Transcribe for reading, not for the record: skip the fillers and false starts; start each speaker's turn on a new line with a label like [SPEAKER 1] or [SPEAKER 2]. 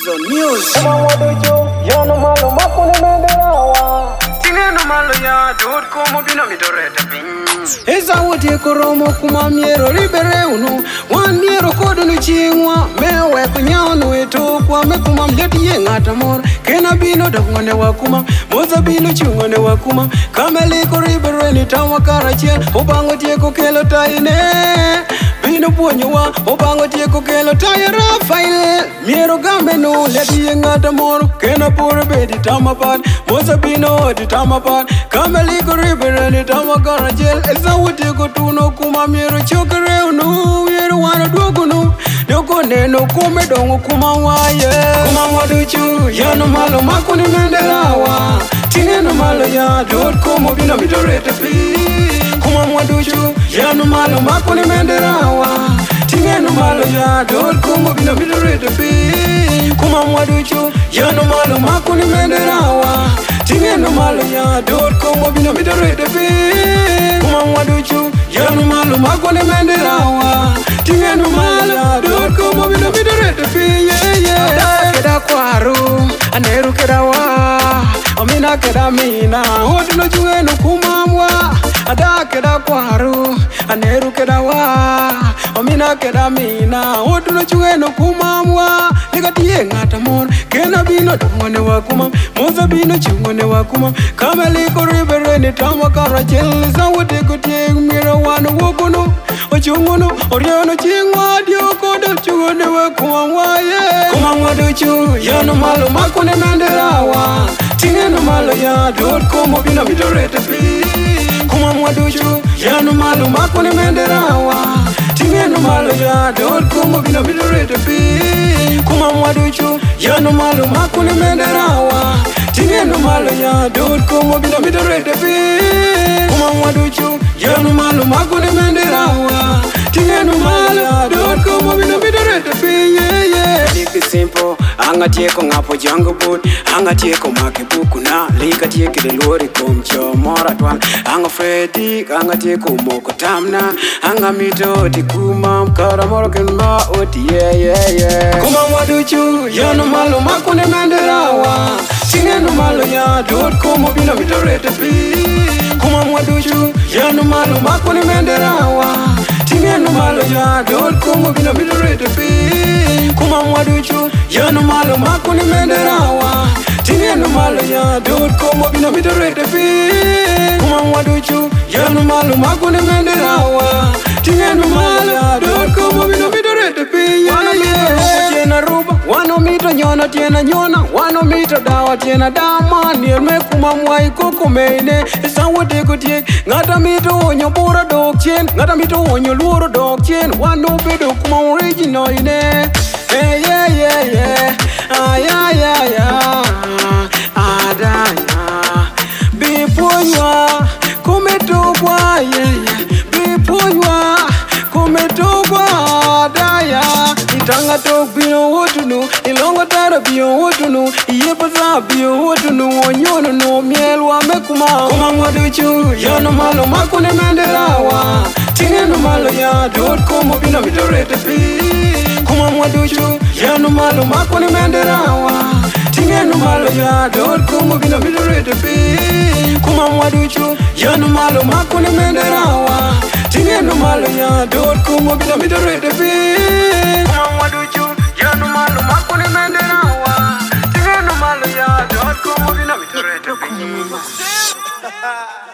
[SPEAKER 1] Weasel News.
[SPEAKER 2] Kuma waduchu, yano malo makuni menderawa.
[SPEAKER 1] Tingeno malo ya dot como bino midorete pin.
[SPEAKER 2] Esa wote koromo kuma miero libere unu. Wan miero kodo ni chingwa. Mewe kunyano eto kwa mekuma mleti ye ngata mor. Kena bino dafwane wakuma. Moza bino chungwane wakuma. Kameli koribere ni tawa karachel. Obango tieko kelo taine. Bino puonyowa. Obango tieko kelo taye Rafael. Miero gambe no leti ye ngata mor. Kena pure bedi tamapat. Moza bino di tamapat. Kameli koribere ni tawa karachel. Esa wote kotuno kuma miero chokere unu. Miero wana duoguno. Doko neno kume dongo kuma waye. Kuma waduchu yano malo makuni menderawa. Tingeno malo ya dot como bino midorete pi. Kuma waduchu yano malo makuni menderawa. Tingeno malo ya dot como bino midorete pi. Kuma waduchu yano malo makuni menderawa. Tingeno malo ya dot como bino midorete pi. Kuma waduchu yano malo makuni menderawa. Tingeno malo ya dot como bino midorete pi. Yeah. Keda kwaru aneru keda wa. Omina keda mina hodino chungeno kumamwa. Ada keda kwaru aneru keda wa. Omina keda mina hodino chungeno kumamwa. Nikatie ngata mon kena bino dongone wakuma. Moza bino chungone wakuma. Kameli koribere ni tama karachel. Zawade kutie mira wana wokono. Ochungono oriano chingwa diokodo chungone wakuma waye. Kuma waduchu yano malo makune menderawa. Tingeno malo ya dot como bino midorete pi. Kuma waduchu yano malo makune menderawa. Tingeno malo ya dot como bino midorete pi. Kuma waduchu yano malo makune menderawa. Tingeno malo ya dot como bino midorete pi. Kuma waduchu yano malo makune menderawa. Tingeno malo ya dot como bino midorete pi. Liki simple anga tieko ngapo jango boot anga tieko makibuku na lika tieko lori komcho mora twan anga Freddy anga tieko moko tamna anga mito tikuma mkara moro kenma oti yeah kuma waduchu yano malo makune menderawa tingeno malo ya dot como bino midorete pi kuma waduchu yano malo makune menderawa tingeno malo ya dot como bino midorete pi kuma waduchu yano malo makuni menderawa tingeno malo ya dot como bino midorete pi kuma waduchu yano malo makuni menderawa tingeno malo ya dot como bino midorete pi tiena ruba wano mito nyona tiena nyona wano mito dawa tiena dama nierme kuma mwai koko meine sawote kutie ngata mito onyo bora dok chien ngata mito onyo luoro dok chien wano bedo kuma original ine hey yeah adaya bipunywa kumetogwa bipunywa kumetogwa adaya itanga tok bino wotunu ilongo tara bio wotunu iyepaza bio wotunu onyono no mielwa mekuma kuma waduchu yano malo makune menderawa tingeno malo ya dot como bino midorete pi kuma waduchu yano malo makune menderawa tingeno malo ya dot como bino midorete pi kuma waduchu yano malo makune menderawa tingeno malo ya dot como bino midorete pi kuma waduchu yano malo makune menderawa tingeno malo ya dot como bino midorete pi